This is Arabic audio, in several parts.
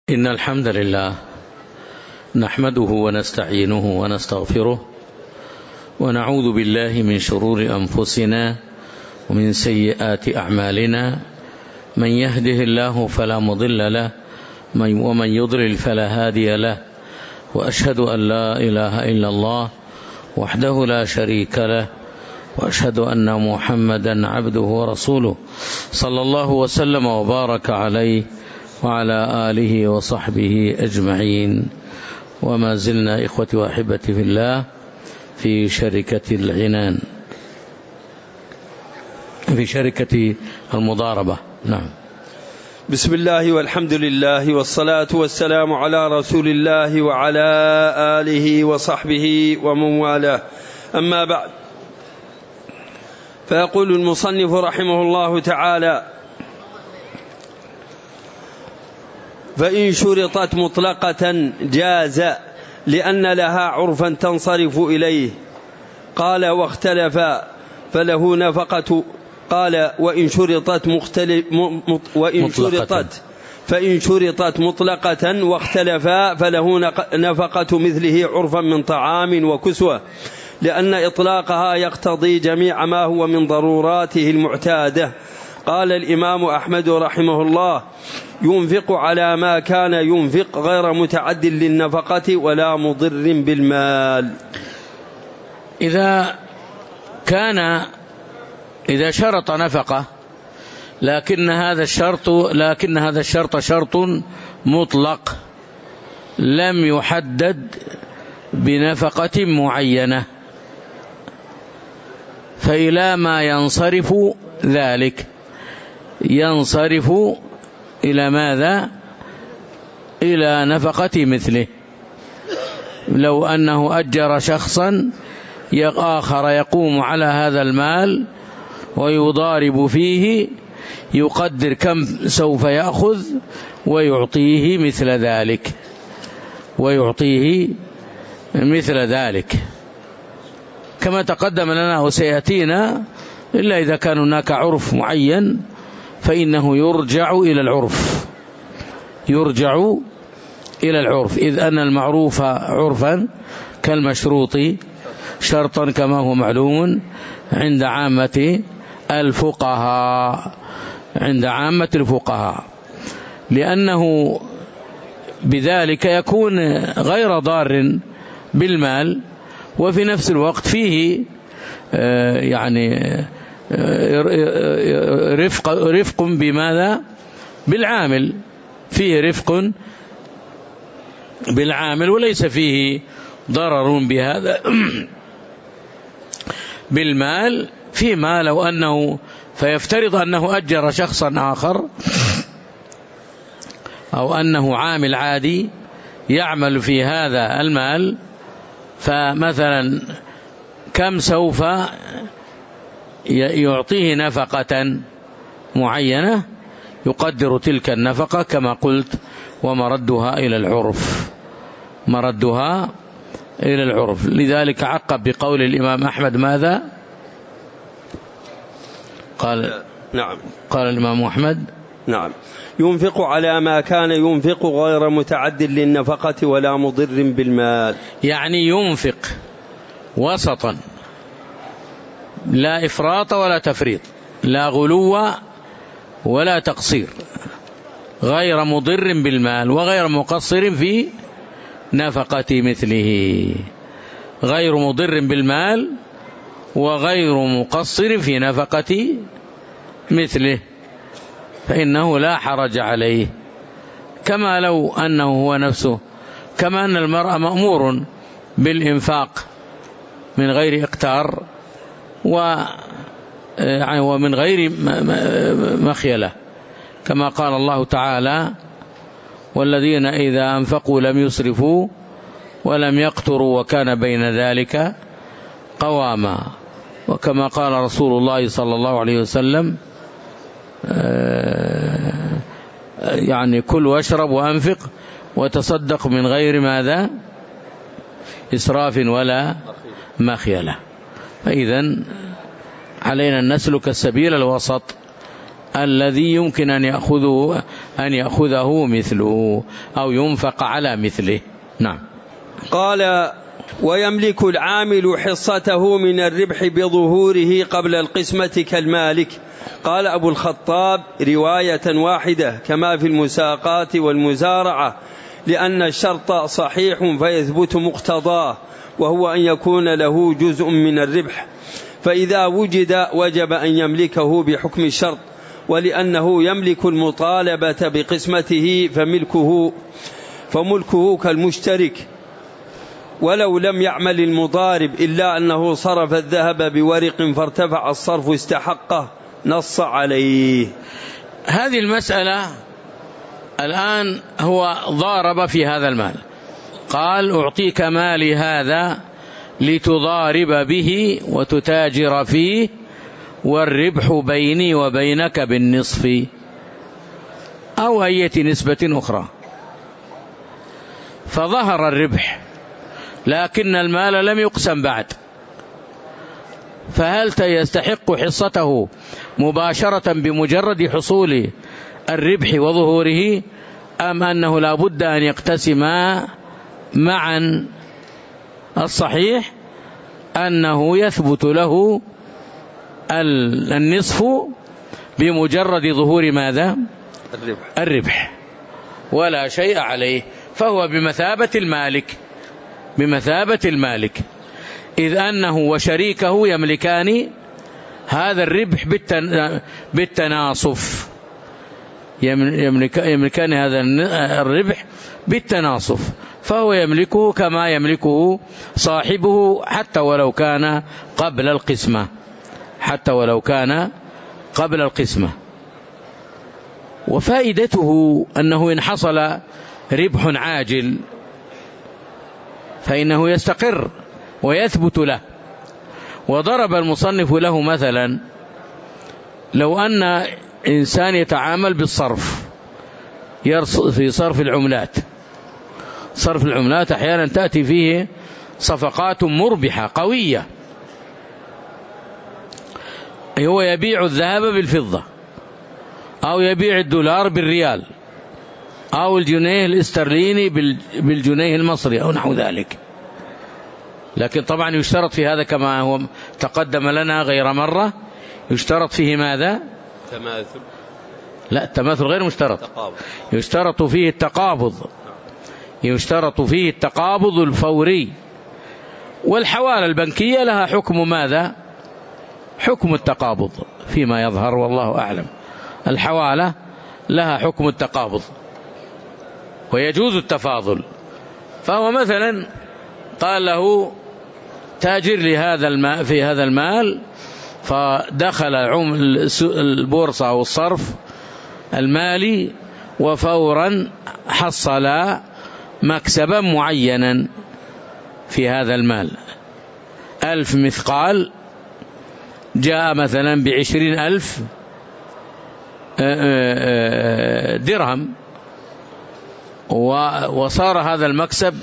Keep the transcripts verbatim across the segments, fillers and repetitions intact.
إن الحمد لله نحمده ونستعينه ونستغفره ونعوذ بالله من شرور أنفسنا ومن سيئات أعمالنا. من يهده الله فلا مضل له ومن يضلل فلا هادي له، وأشهد أن لا إله إلا الله وحده لا شريك له، وأشهد أن محمدا عبده ورسوله صلى الله وسلم وبارك عليه وعلى آله وصحبه أجمعين. وما زلنا إخوتي وأحبتي في الله في شركة العنان، في شركة المضاربة. نعم. بسم الله والحمد لله والصلاة والسلام على رسول الله وعلى آله وصحبه ومن والاه، أما بعد، فيقول المصنف رحمه الله تعالى: فإن شرطت مطلقة جاز لأن لها عرفا تنصرف إليه. قال: واختلف فله نفقة. قال: وإن شرطت مختلف وإن شرطت فإن شرطت مطلقة واختلفا فله نفقة مثله عرفا من طعام وكسوة، لأن إطلاقها يقتضي جميع ما هو من ضروراته المعتادة. قال الإمام أحمد رحمه الله: ينفق على ما كان ينفق غير متعد للنفقة ولا مضر بالمال. إذا كان إذا شرط نفقة لكن هذا الشرط لكن هذا الشرط شرط مطلق لم يحدد بنفقة معينة، فإلى ما ينصرف ذلك؟ ينصرف إلى ماذا؟ إلى نفقة مثله. لو أنه أجر شخصا آخر يقوم على هذا المال ويضارب فيه، يقدر كم سوف يأخذ ويعطيه مثل ذلك ويعطيه مثل ذلك كما تقدم لنا وسيأتينا، إلا إذا كان هناك عرف معين فإنه يرجع إلى العرف يرجع إلى العرف إذ أن المعروف عرفا كالمشروط شرطا كما هو معلوم عند عامة الفقهاء عند عامة الفقهاء لأنه بذلك يكون غير ضار بالمال، وفي نفس الوقت فيه يعني رفق رفق بماذا؟ بالعامل، فيه رفق بالعامل وليس فيه ضرر بهذا بالمال. فيما لو أنه فيفترض أنه أجر شخصا آخر أو أنه عامل عادي يعمل في هذا المال، فمثلا كم سوف يعطيه نفقة معينة يقدر تلك النفقة كما قلت، ومردها إلى العرف مردها إلى العرف. لذلك عقب بقول الإمام أحمد ماذا قال؟ نعم. قال الإمام أحمد: نعم، ينفق على ما كان ينفق غير متعد للنفقة ولا مضر بالمال. يعني ينفق وسطا، لا إفراط ولا تفريط، لا غلو ولا تقصير، غير مضر بالمال وغير مقصر في نفقة مثله، غير مضر بالمال وغير مقصر في نفقة مثله، فإنه لا حرج عليه، كما لو أنه هو نفسه، كما أن المرأة مأمور بالإنفاق من غير إقتار ومن غير مخيلة، كما قال الله تعالى: والذين إذا أنفقوا لم يسرفوا ولم يقتروا وكان بين ذلك قواما. وكما قال رسول الله صلى الله عليه وسلم: يعني كل واشرب وأنفق وتصدق من غير ماذا؟ إسراف ولا مخيلة. فإذن علينا أن نسلك السبيل الوسط الذي يمكن أن يأخذه أن يأخذه مثله أو ينفق على مثله. نعم. قال: ويملك العامل حصته من الربح بظهوره قبل القسمة كالمالك. قال أبو الخطاب: رواية واحدة كما في المساقات والمزارعة، لأن الشرط صحيح فيثبت مقتضاه، وهو أن يكون له جزء من الربح، فإذا وجد وجب أن يملكه بحكم الشرط، ولأنه يملك المطالبة بقسمته فملكه فملكه كالمشترك، ولو لم يعمل المضارب إلا أنه صرف الذهب بورق فارتفع الصرف استحقه نص عليه. هذه المسألة الآن هو ضارب في هذا المال، قال: أعطيك مالي هذا لتضارب به وتتاجر فيه، والربح بيني وبينك بالنصف أو أي نسبة أخرى. فظهر الربح لكن المال لم يقسم بعد، فهل يستحق حصته مباشرة بمجرد حصول الربح وظهوره، أم أنه لا بد أن يقتسما معا؟ الصحيح أنه يثبت له النصف بمجرد ظهور ماذا؟ الربح. الربح ولا شيء عليه، فهو بمثابة المالك بمثابة المالك إذ أنه وشريكه يملكان هذا الربح بالتناصف، يملكان هذا الربح بالتناصف، فهو يملكه كما يملكه صاحبه حتى ولو كان قبل القسمة حتى ولو كان قبل القسمة. وفائدته أنه إن حصل ربح عاجل فإنه يستقر ويثبت له. وضرب المصنف له مثلا: لو أن إنسان يتعامل بالصرف في صرف العملات، صرف العملات أحيانا تأتي فيه صفقات مربحة قوية، هو يبيع الذهب بالفضة، أو يبيع الدولار بالريال، أو الجنيه الاسترليني بالجنيه المصري أو نحو ذلك. لكن طبعا يشترط في هذا كما هو تقدم لنا غير مرة، يشترط فيه ماذا؟ تماثل. لا، التماثل غير مشترط، تقابض. يشترط فيه التقابض يشترط فيه التقابض الفوري. والحوالة البنكية لها حكم ماذا؟ حكم التقابض فيما يظهر والله أعلم. الحوالة لها حكم التقابض ويجوز التفاضل. فهو مثلا قال له: تاجر لهذا المال في هذا المال، فدخل البورصة أو الصرف المالي وفورا حصل مكسبا معينا في هذا المال، ألف مثقال جاء مثلا بعشرين ألف درهم، وصار هذا المكسب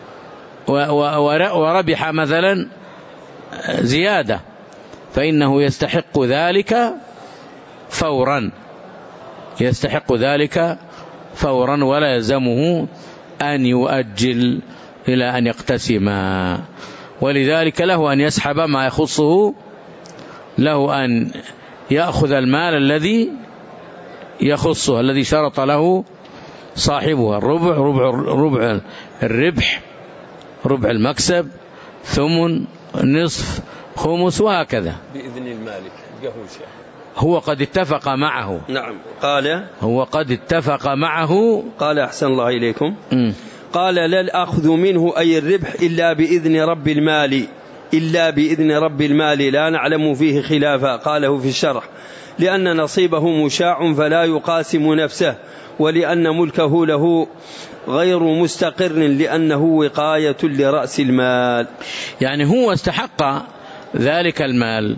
وربح مثلا زيادة، فإنه يستحق ذلك فورا يستحق ذلك فورا ولا يلزمه أن يؤجل إلى أن يقتسما. ولذلك له أن يسحب ما يخصه، له أن يأخذ المال الذي يخصه الذي شرط له صاحبه، الربع ربع ربع الربح، ربع المكسب، ثمن، نصف، خمس، وهكذا بإذن المالك. هو قد اتفق معه. نعم. قال هو قد اتفق معه. قال: أحسن الله إليكم. م. قال: لا الأخذ منه أي الربح إلا بإذن رب المال إلا بإذن رب المال لا نعلم فيه خلافا. قاله في الشرح: لأن نصيبه مشاع فلا يقاسم نفسه، ولأن ملكه له غير مستقر لأنه وقاية لرأس المال. يعني هو استحق ذلك المال،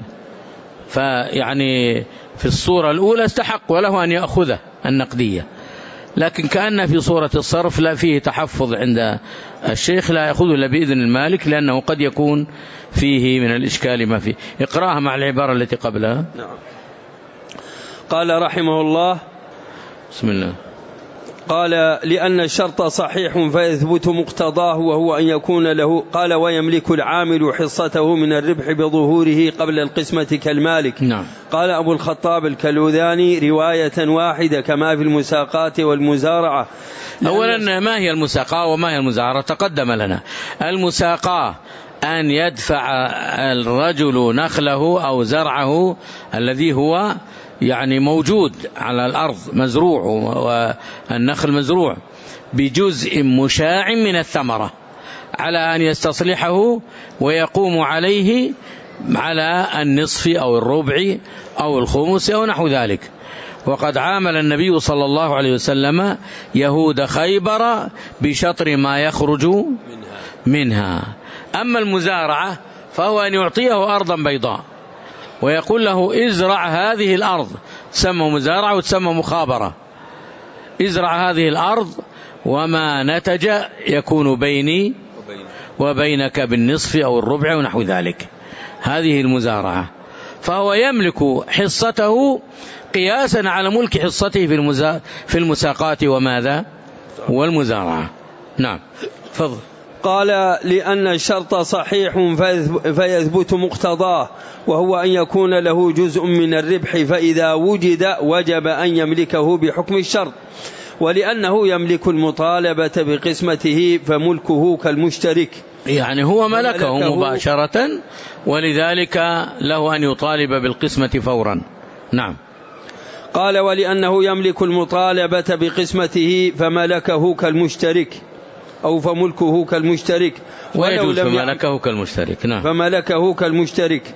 فيعني في الصورة الأولى استحق وله أن يأخذه النقدية، لكن كأن في صورة الصرف لا فيه تحفظ عند الشيخ، لا يأخذه إلا بإذن المالك، لأنه قد يكون فيه من الإشكال ما فيه. اقرأها مع العبارة التي قبلها. نعم. قال رحمه الله: بسم الله. قال لأن الشرط صحيح فيثبت مقتضاه وهو أن يكون له. قال ويملك العامل حصته من الربح بظهوره قبل القسمة كالمالك. نعم. قال أبو الخطاب الكلوذاني رواية واحدة كما في المساقات والمزارعة. أولا ما هي المساقاة وما هي المزارعة؟ تقدم لنا. المساقاة أن يدفع الرجل نخله أو زرعه الذي هو يعني موجود على الأرض مزروع، والنخل مزروع بجزء مشاع من الثمرة على أن يستصلحه ويقوم عليه على النصف أو الربع أو الخمس أو نحو ذلك. وقد عامل النبي صلى الله عليه وسلم يهود خيبر بشطر ما يخرج منها. أما المزارعة فهو أن يعطيه أرضا بيضاء ويقول له ازرع هذه الأرض، تسمى مزارعة وتسمى مخابرة. ازرع هذه الأرض وما نتج يكون بيني وبينك بالنصف أو الربع ونحو ذلك. هذه المزارعة. فهو يملك حصته قياسا على ملك حصته في المزا... في المساقات وماذا والمزارعة. نعم فضل. قال لأن الشرط صحيح فيثبت مقتضاه وهو أن يكون له جزء من الربح، فإذا وجد وجب أن يملكه بحكم الشرط. ولأنه يملك المطالبة بقسمته فملكه كالمشترك، يعني هو ملكه, ملكه مباشرة ولذلك له أن يطالب بالقسمة فورا. نعم. قال ولأنه يملك المطالبة بقسمته فملكه كالمشترك أو فملكه كالمشترك، ولو لم فملكه كالمشترك. نعم. فملكه كالمشترك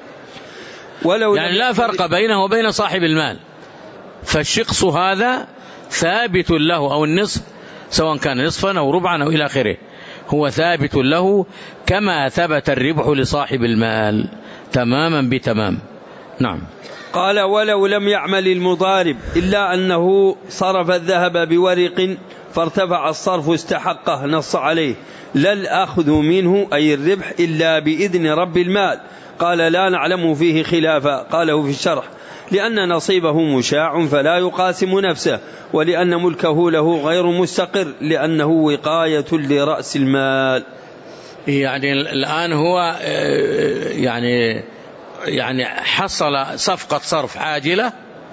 ولو يعني لا فرق بينه وبين صاحب المال. فالشخص هذا ثابت له، أو النصف سواء كان نصفا أو ربعا أو إلى آخره، هو ثابت له كما ثبت الربح لصاحب المال تماما بتمام. نعم. قال ولو لم يعمل المضارب إلا أنه صرف الذهب بورق فارتفع الصرف استحقه، نص عليه لا الأخذ منه أي الربح إلا بإذن رب المال. قال لا نعلم فيه خلافا. قاله في الشرح لأن نصيبه مشاع فلا يقاسم نفسه، ولأن ملكه له غير مستقر لأنه وقاية لرأس المال. يعني الآن هو يعني يعني حصل صفقة صرف عاجلة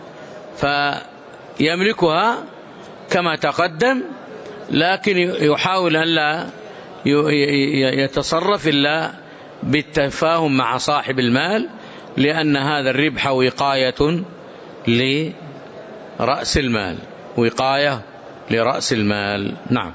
فيملكها كما تقدم، لكن يحاول أن لا يتصرف إلا بالتفاهم مع صاحب المال، لأن هذا الربح وقاية لرأس المال، وقاية لرأس المال. نعم.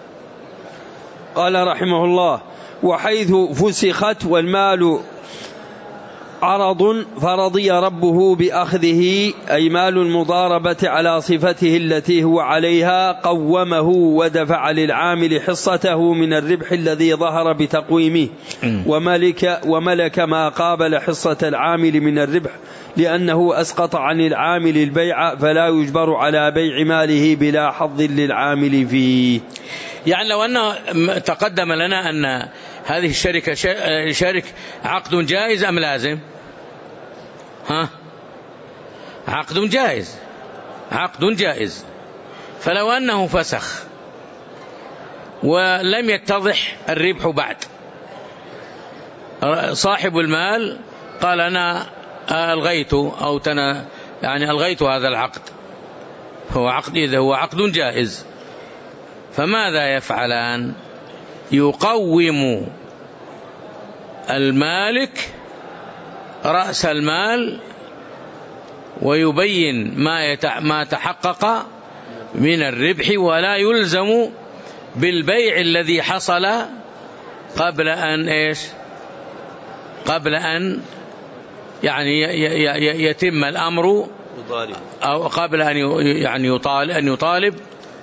قال رحمه الله وحيث فسخت والمال عرض فرضي ربه بأخذه، أي مال المضاربة على صفته التي هو عليها، قومه ودفع للعامل حصته من الربح الذي ظهر بتقويمه، وملك, وملك ما قابل حصة العامل من الربح، لأنه أسقط عن العامل البيع فلا يجبر على بيع ماله بلا حظ للعامل فيه. يعني لو أنه تقدم لنا أن هذه الشركة شرك عقد جائز أم لازم؟ ها؟ عقد جائز، عقد جائز. فلو أنه فسخ ولم يتضح الربح بعد، صاحب المال قال أنا ألغيت أو تنا يعني ألغيت هذا العقد، هو عقد إذا هو عقد جائز، فماذا يفعلان؟ يقوم المالك رأس المال ويبين ما ما تحقق من الربح، ولا يلزم بالبيع الذي حصل قبل أن إيش قبل أن يعني يتم الأمر، أو قبل أن يعني يطالب أن يطالب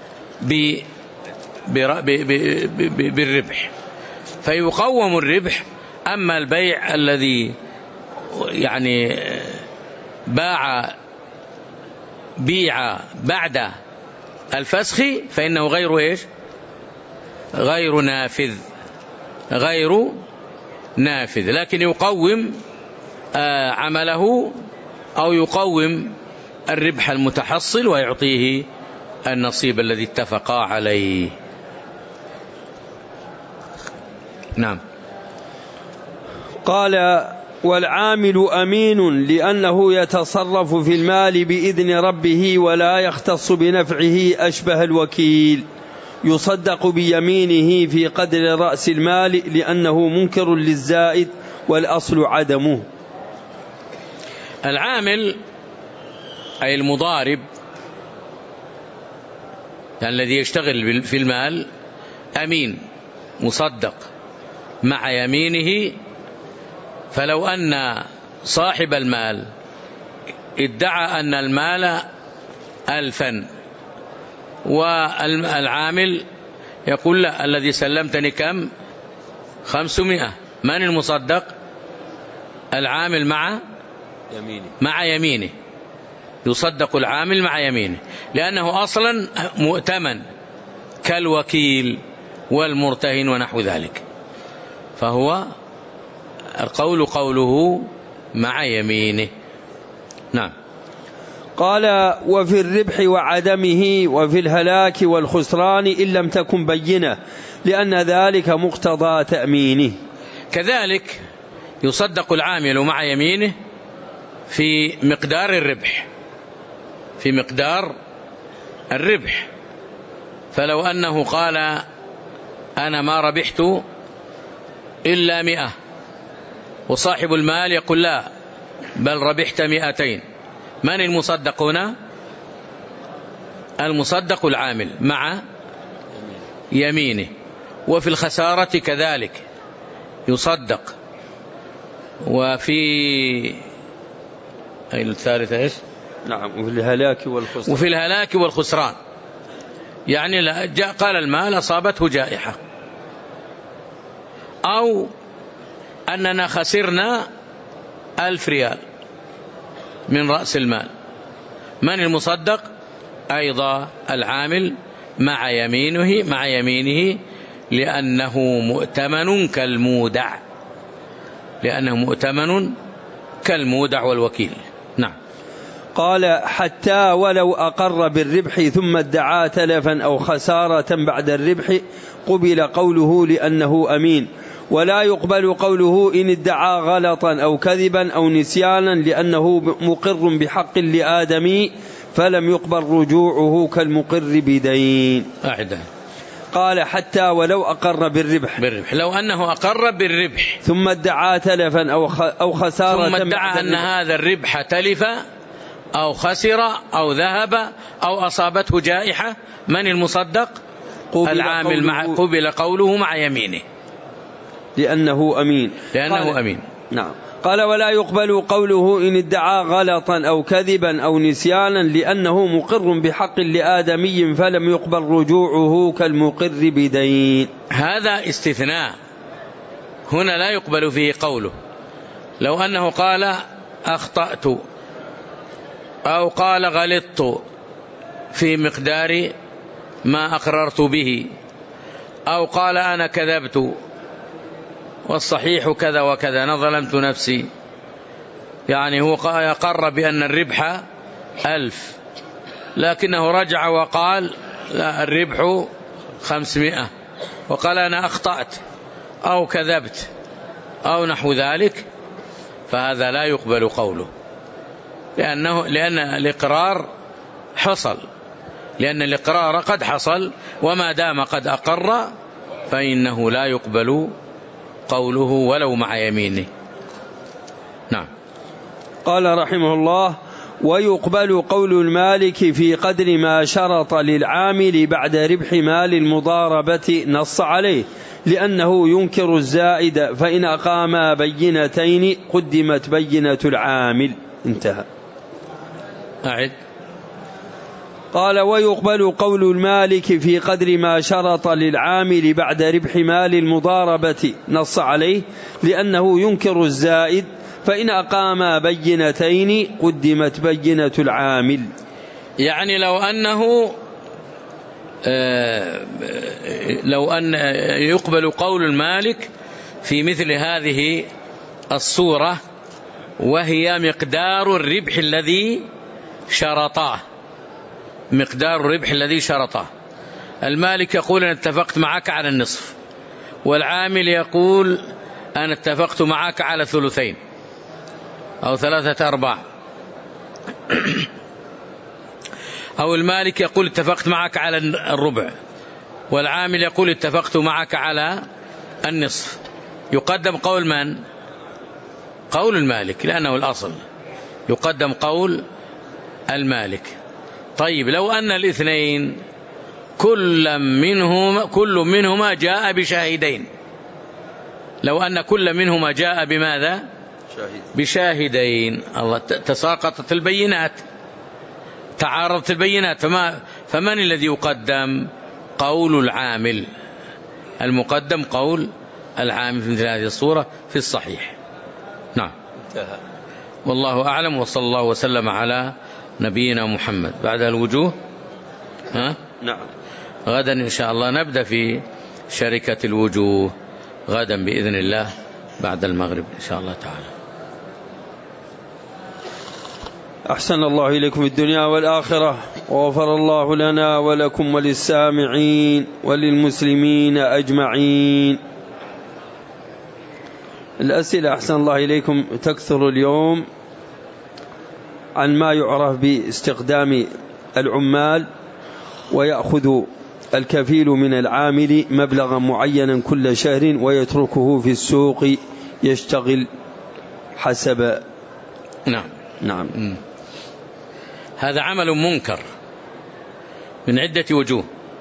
بالربح، فيقوم الربح. أما البيع الذي يعني باع بيع بعد الفسخ فإنه غير إيش غير نافذ غير نافذ لكن يقوم عمله أو يقوم الربح المتحصل ويعطيه النصيب الذي اتفقا عليه. نعم. قال والعامل أمين لأنه يتصرف في المال بإذن ربه ولا يختص بنفعه أشبه الوكيل، يصدق بيمينه في قدر رأس المال لأنه منكر للزائد والأصل عدمه. العامل أي المضارب، يعني الذي يشتغل في المال أمين مصدق مع يمينه. فلو أن صاحب المال ادعى أن المال ألفا والعامل يقول لا الذي سلمتني كم؟ خمسمائة، من المصدق؟ العامل مع يمينه مع يمينه يصدق العامل مع يمينه، لأنه أصلا مؤتمن كالوكيل والمرتهن ونحو ذلك، فهو القول قوله مع يمينه. نعم. قال وفي الربح وعدمه وفي الهلاك والخسران إن لم تكن بينة لأن ذلك مقتضى تأمينه. كذلك يصدق العامل مع يمينه في مقدار الربح، في مقدار الربح. فلو أنه قال أنا ما ربحت إلا مئة، وصاحب المال يقول لا بل ربحت مئتين، من المصدق هنا؟ المصدق العامل مع يمينه. وفي الخسارة كذلك يصدق. وفي أي الثالثة إيش؟ نعم. وفي الهلاك والخسران. وفي الهلاك والخسران، يعني لا جاء قال المال أصابته جائحة، أو أننا خسرنا ألف ريال من رأس المال، من المصدق؟ أيضا العامل مع يمينه مع يمينه لأنه مؤتمن كالمودع، لأنه مؤتمن كالمودع والوكيل. نعم. قال حتى ولو أقر بالربح ثم ادعى تلفا أو خسارة بعد الربح قبل قوله لأنه أمين، ولا يقبل قوله إن ادعى غلطا أو كذبا أو نسيانا لأنه مقر بحق لآدمي فلم يقبل رجوعه كالمقر بدين. أعده. قال حتى ولو أقر بالربح بالربح لو أنه أقر بالربح ثم ادعى تلفا أو أو خسارة ثم ادعى أن هذا الربح تلف أو خسر أو ذهب أو أصابته جائحة، من المصدق؟ العامل مع قبل قوله مع يمينه لأنه أمين لأنه أمين. نعم. قال ولا يقبل قوله إن ادعى غلطا أو كذبا أو نسيانا لأنه مقر بحق لآدمي فلم يقبل رجوعه كالمقر بدين. هذا استثناء، هنا لا يقبل فيه قوله. لو أنه قال أخطأت أو قال غلطت في مقدار ما أقررت به، أو قال أنا كذبت والصحيح كذا وكذا أنا ظلمت نفسي، يعني هو يقر بأن الربح ألف لكنه رجع وقال لا الربح خمسمائة، وقال أنا أخطأت أو كذبت أو نحو ذلك، فهذا لا يقبل قوله، لأنه لأن الإقرار حصل، لأن الإقرار قد حصل، وما دام قد أقر فإنه لا يقبل قوله ولو مع يمينه. نعم. قال رحمه الله ويقبل قول المالك في قدر ما شرط للعامل بعد ربح مال المضاربة نص عليه لأنه ينكر الزائد، فإن أقاما بينتين قدمت بينة العامل. انتهى. أعد. قال ويقبل قول المالك في قدر ما شرط للعامل بعد ربح مال المضاربة نص عليه لأنه ينكر الزائد، فإن أقاما بينتين قدمت بينة العامل. يعني لو أنه لو أن يقبل قول المالك في مثل هذه الصورة وهي مقدار الربح الذي شرطاه، مقدار الربح الذي شرطه. المالك يقول أنا اتفقت معك على النصف، والعامل يقول أنا اتفقت معك على ثلثين أو ثلاثة أرباع. أو المالك يقول اتفقت معك على الربع، والعامل يقول اتفقت معك على النصف. يقدم قول من؟ قول المالك، لأنه الأصل يقدم قول المالك. طيب لو أن الاثنين كل منهما كل منهما جاء بشاهدين، لو أن كل منهما جاء بماذا؟ شاهد. بشاهدين. الله، تساقطت البينات، تعارضت البينات، فما فمن الذي يقدم؟ قول العامل. المقدم قول العامل في مثل هذه الصورة في الصحيح. نعم. انتهى. والله أعلم، وصلى الله وسلم على نبينا محمد. بعد الوجوه ها؟ نعم. غدا إن شاء الله نبدأ في شركة الوجوه غدا بإذن الله بعد المغرب إن شاء الله تعالى. أحسن الله إليكم الدنيا والآخرة، وغفر الله لنا ولكم وللسامعين وللمسلمين أجمعين. الأسئلة أحسن الله إليكم تكثر اليوم عن ما يعرف باستخدام العمال، ويأخذ الكفيل من العامل مبلغا معينا كل شهر ويتركه في السوق يشتغل حسب. نعم. نعم. هذا عمل منكر من عدة وجوه،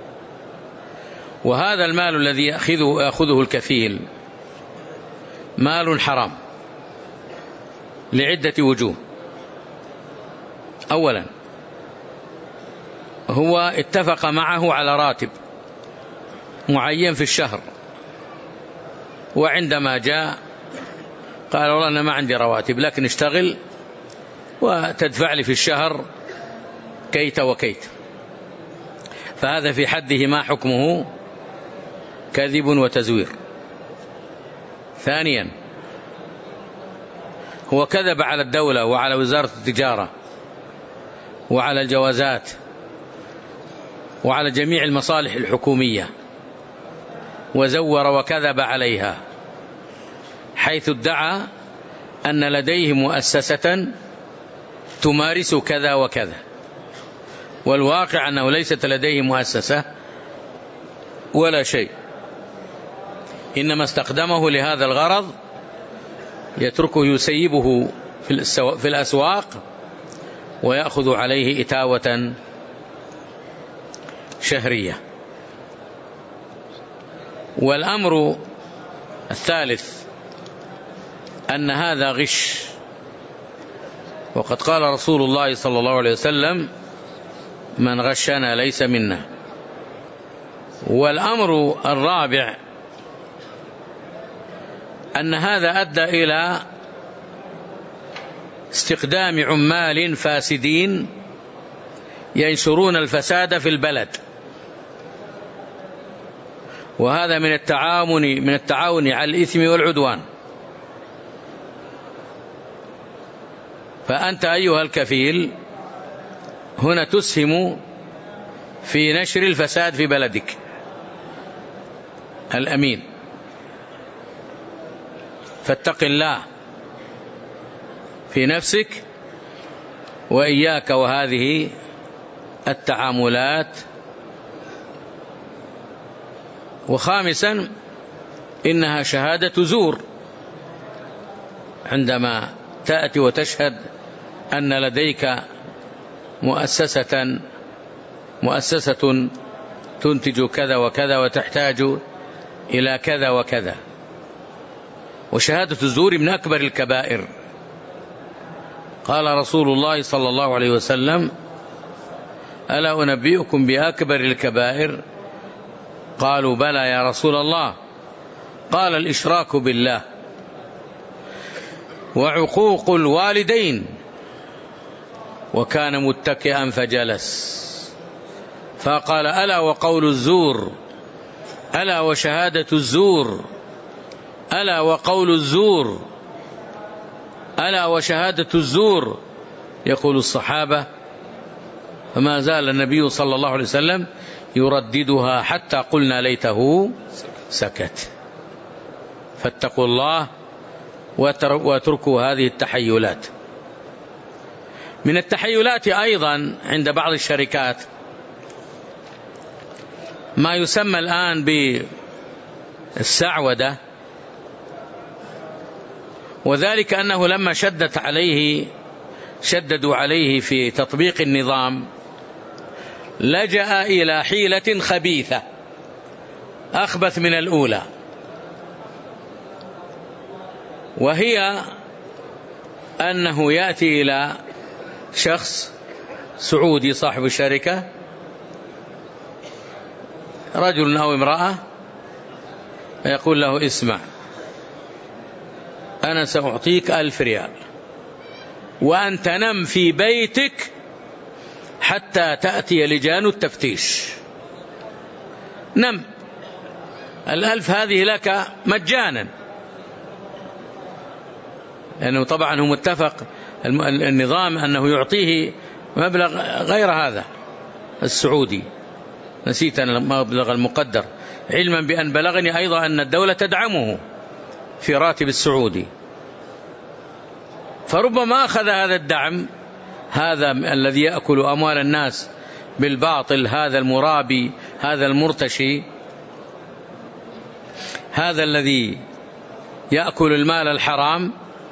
وهذا المال الذي يأخذه, يأخذه الكفيل مال حرام لعدة وجوه. أولا، هو اتفق معه على راتب معين في الشهر، وعندما جاء قال والله أنا ما عندي رواتب، لكن اشتغل وتدفع لي في الشهر كيت وكيت. فهذا في حده ما حكمه؟ كذب وتزوير. ثانيا، هو كذب على الدولة وعلى وزارة التجارة وعلى الجوازات وعلى جميع المصالح الحكومية، وزور وكذب عليها، حيث ادعى أن لديه مؤسسة تمارس كذا وكذا، والواقع أنه ليست لديه مؤسسة ولا شيء، إنما استخدمه لهذا الغرض، يتركه يسيبه في الأسواق ويأخذ عليه إتاوة شهرية. والأمر الثالث أن هذا غش، وقد قال رسول الله صلى الله عليه وسلم من غشنا ليس منا. والأمر الرابع أن هذا أدى إلى استخدام عمال فاسدين ينشرون الفساد في البلد، وهذا من التعاون من التعاون على الإثم والعدوان. فأنت أيها الكفيل هنا تسهم في نشر الفساد في بلدك الأمين، فاتق الله في نفسك وإياك وهذه التعاملات. وخامسا، إنها شهادة زور، عندما تأتي وتشهد أن لديك مؤسسة مؤسسة تنتج كذا وكذا وتحتاج إلى كذا وكذا. وشهادة الزور من أكبر الكبائر. قال رسول الله صلى الله عليه وسلم ألا أنبئكم بأكبر الكبائر؟ قالوا بلى يا رسول الله. قال الإشراك بالله وعقوق الوالدين. وكان متكئا فجلس فقال ألا وقول الزور، ألا وشهادة الزور، ألا وقول الزور، ألا وشهادة الزور. يقول الصحابة فما زال النبي صلى الله عليه وسلم يرددها حتى قلنا ليته سكت. فاتقوا الله واتركوا هذه التحيلات. من التحيلات أيضا عند بعض الشركات ما يسمى الآن بالسعودة، وذلك أنه لما شدت عليه شددوا عليه في تطبيق النظام لجأ إلى حيلة خبيثة أخبث من الأولى، وهي أنه يأتي إلى شخص سعودي صاحب شركة، رجل أو امرأة، يقول له اسمع أنا سأعطيك ألف ريال وأنت نم في بيتك حتى تأتي لجان التفتيش. نم، الألف هذه لك مجانا، لأنه طبعا هو متفق النظام أنه يعطيه مبلغ غير هذا السعودي، نسيت أنا المبلغ المقدر، علما بأن بلغني أيضا أن الدولة تدعمه في راتب السعودي. فربما أخذ هذا الدعم، هذا الذي يأكل أموال الناس بالباطل، هذا المرابي، هذا المرتشي، هذا الذي يأكل المال الحرام،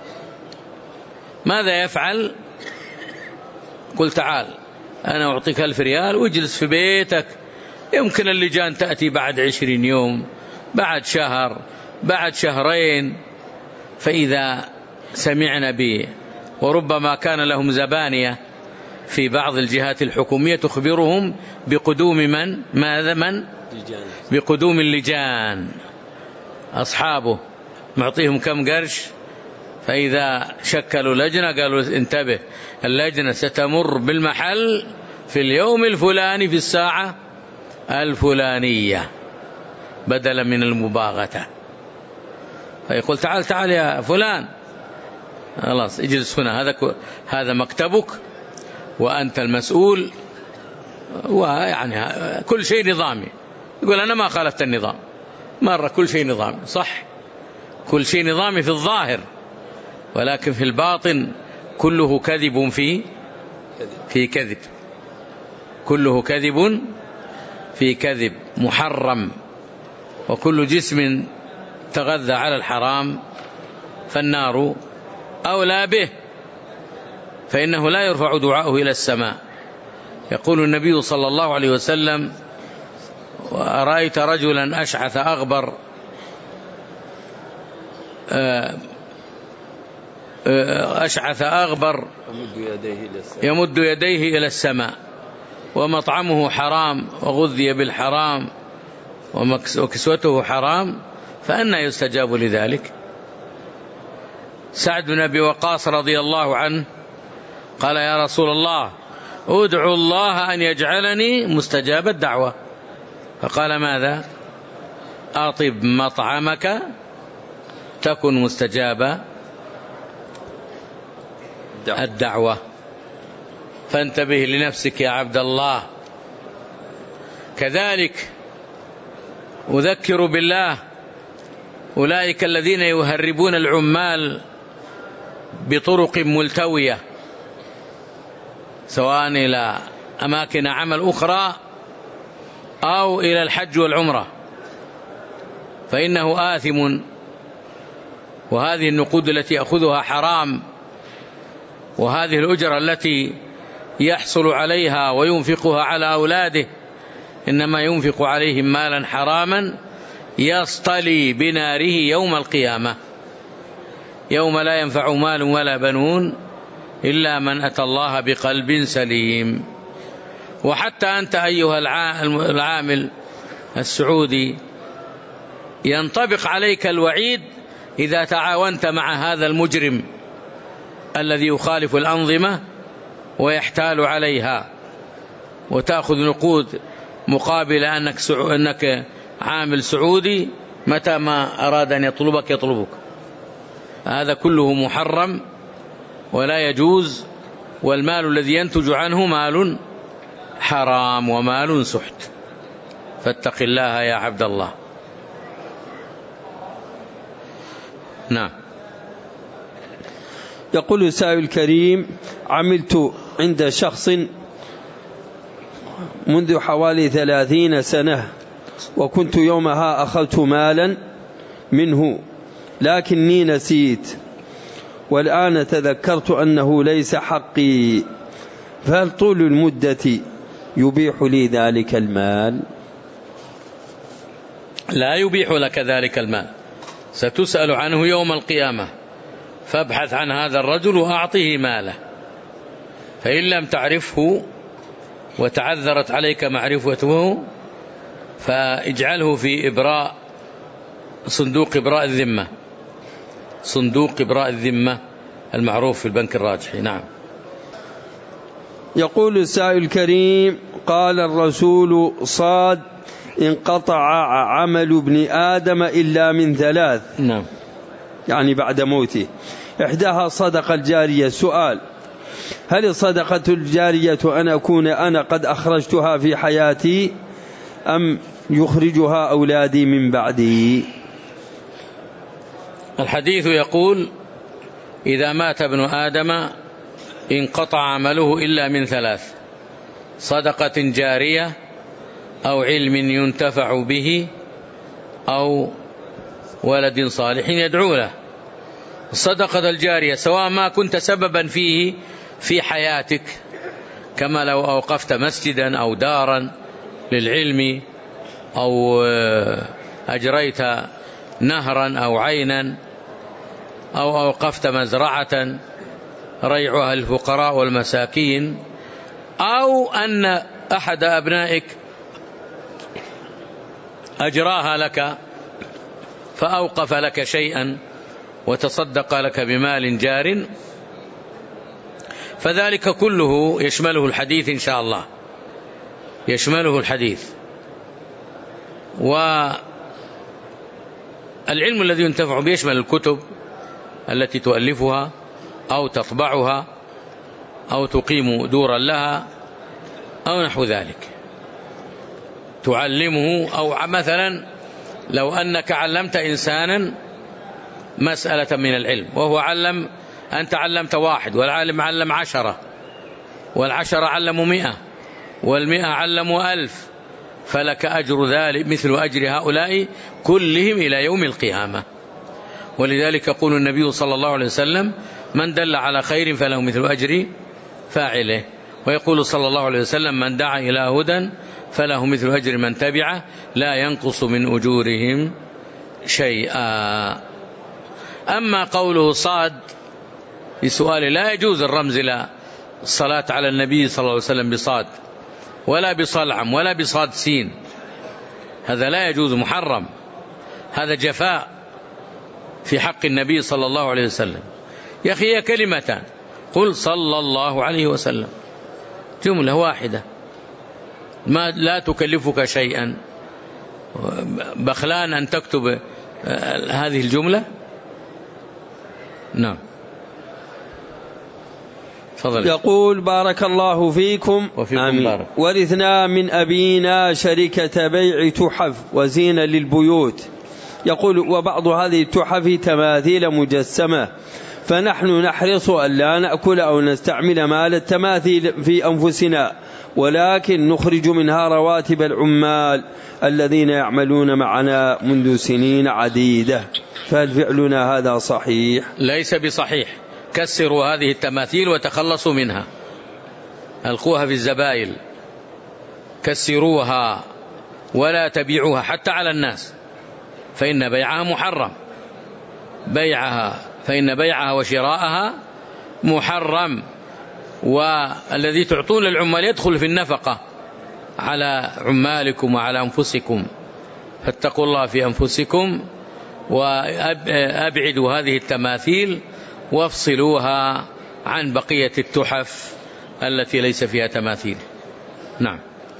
ماذا يفعل؟ قل تعال أنا أعطيك ألف ريال واجلس في بيتك، يمكن اللجان تأتي بعد عشرين يوم، بعد شهر، بعد شهرين، فإذا سمعنا به، وربما كان لهم زبانية في بعض الجهات الحكومية تخبرهم بقدوم من؟ ماذا من؟ بقدوم اللجان، أصحابه معطيهم كم قرش، فإذا شكلوا لجنة قالوا انتبه اللجنة ستمر بالمحل في اليوم الفلاني في الساعة الفلانية بدلا من المباغتة. فيقول تعال تعال يا فلان، خلاص اجلس هنا، هذا هذا مكتبك وأنت المسؤول، ويعني كل شيء نظامي. يقول أنا ما خالفت النظام، مرة كل شيء نظامي، صح كل شيء نظامي في الظاهر، ولكن في الباطن كله كذب في في كذب، كله كذب في كذب محرم، وكل جسم تغذى على الحرام فالنار أولى به، فإنه لا يرفع دعاؤه إلى السماء. يقول النبي صلى الله عليه وسلم: ورأيت رجلا أشعث أغبر أشعث أغبر يمد يديه إلى السماء ومطعمه حرام وغذي بالحرام وكسوته حرام، فأنى يستجاب لذلك؟ سعد بن أبي وقاص رضي الله عنه قال: يا رسول الله ادعو الله أن يجعلني مستجاب الدعوة. فقال: ماذا؟ أطب مطعمك تكن مستجاب الدعوة. فانتبه لنفسك يا عبد الله. كذلك أذكر بالله أولئك الذين يهربون العمال بطرق ملتوية، سواء إلى أماكن عمل أخرى أو إلى الحج والعمرة، فإنه آثم، وهذه النقود التي يأخذها حرام، وهذه الأجرة التي يحصل عليها وينفقها على أولاده إنما ينفق عليهم مالا حراما يصطلي بناره يوم القيامة، يوم لا ينفع مال ولا بنون إلا من أتى الله بقلب سليم. وحتى أنت أيها العامل السعودي ينطبق عليك الوعيد إذا تعاونت مع هذا المجرم الذي يخالف الأنظمة ويحتال عليها، وتأخذ نقود مقابل أنك, سعو... أنك عامل سعودي، متى ما أراد أن يطلبك يطلبك. هذا كله محرم ولا يجوز، والمال الذي ينتج عنه مال حرام ومال سحت، فاتق الله يا عبد الله. نعم. يقول السائل الكريم: عملت عند شخص منذ حوالي ثلاثين سنة، وكنت يومها أخذت مالا منه لكني نسيت، والآن تذكرت أنه ليس حقي، فهل طول المدة يبيح لي ذلك المال؟ لا يبيح لك ذلك المال، ستسأل عنه يوم القيامة، فابحث عن هذا الرجل وأعطه ماله، فإن لم تعرفه وتعذرت عليك معرفته فاجعله في إبراء صندوق إبراء الذمة، صندوق إبراء الذمة المعروف في البنك الراجحي. نعم. يقول السائل الكريم: قال الرسول صاد: انقطع عمل ابن آدم إلا من ثلاث. نعم. يعني بعد موته. إحداها صدقة الجارية. سؤال: هل الصدقة الجارية أن أكون أنا قد أخرجتها في حياتي أم يخرجها أولادي من بعدي؟ الحديث يقول: إذا مات ابن آدم انقطع عمله إلا من ثلاث: صدقة جارية، أو علم ينتفع به، أو ولد صالح يدعو له. الصدقة الجارية سواء ما كنت سببا فيه في حياتك، كما لو أوقفت مسجدا أو دارا للعلم، أو أجريت نهرا أو عينا، أو أوقفت مزرعة ريعها الفقراء والمساكين، أو أن أحد أبنائك أجراها لك فأوقف لك شيئا وتصدق لك بمال جار، فذلك كله يشمله الحديث إن شاء الله، يشمله الحديث. والعلم الذي ينتفع به يشمل الكتب التي تؤلفها أو تطبعها أو تقيم دورا لها أو نحو ذلك تعلمه، أو مثلا لو أنك علمت إنسانا مسألة من العلم وهو علم، أنت علمت واحد والعالم علم عشرة، والعشرة علموا مئة، والمئة علموا ألف، فلك أجر ذلك مثل أجر هؤلاء كلهم إلى يوم القيامة. ولذلك يقول النبي صلى الله عليه وسلم: من دل على خير فله مثل أجر فاعله. ويقول صلى الله عليه وسلم: من دعا إلى هدى فله مثل أجر من تبعه لا ينقص من أجورهم شيئا. أما قوله صاد في سؤال: لا يجوز الرمز إلى الصلاة على النبي صلى الله عليه وسلم بصاد، ولا بصلعم، ولا بصاد سين، هذا لا يجوز، محرم، هذا جفاء في حق النبي صلى الله عليه وسلم. يا أخي هي كلمتان: قل صلى الله عليه وسلم، جملة واحدة ما لا تكلفك شيئا، بخلان أن تكتب هذه الجملة. نعم. فضل. يقول: بارك الله فيكم. آمين. ورثنا من أبينا شركة بيع تحف وزينة للبيوت. يقول: وبعض هذه التحف تماثيل مجسمة، فنحن نحرص أن لا نأكل أو نستعمل مال التماثيل في أنفسنا، ولكن نخرج منها رواتب العمال الذين يعملون معنا منذ سنين عديدة، فهل فعلنا هذا صحيح؟ ليس بصحيح. كسروا هذه التماثيل وتخلصوا منها، ألقوها في الزبائل، كسروها ولا تبيعوها حتى على الناس، فإن بيعها محرم، بيعها فإن بيعها وشراءها محرم. والذي تعطون العمال يدخل في النفقة على عمالكم وعلى أنفسكم، فاتقوا الله في أنفسكم وأبعدوا هذه التماثيل وافصلوها عن بقية التحف التي ليس فيها تماثيل. نعم.